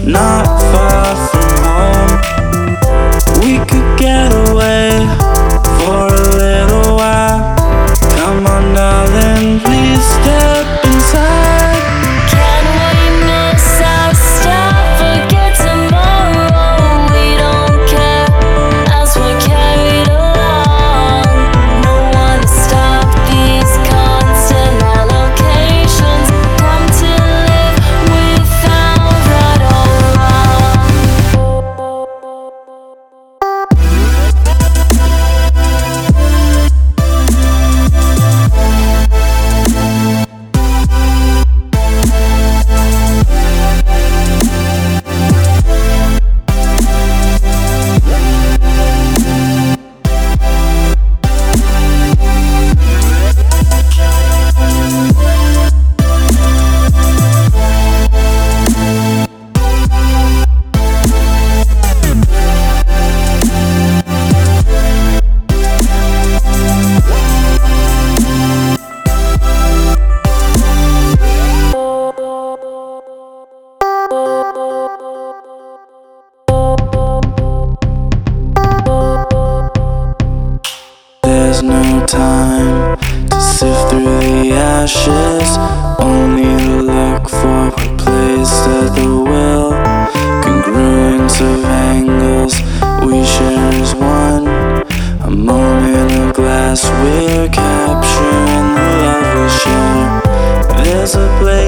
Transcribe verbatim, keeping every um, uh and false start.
not far from home. We could get away for a little while. Come on, darling, please step inside. Can we miss our stuff, forget tomorrow? We don't care as we're carried along. No one stop these constant allocations. Come to live without right or wrong. There's no time to sift through the ashes, only to look for what placed at the will. Congruence of angles we share as one. A moment of glass, we're capturing the love we share. There's a place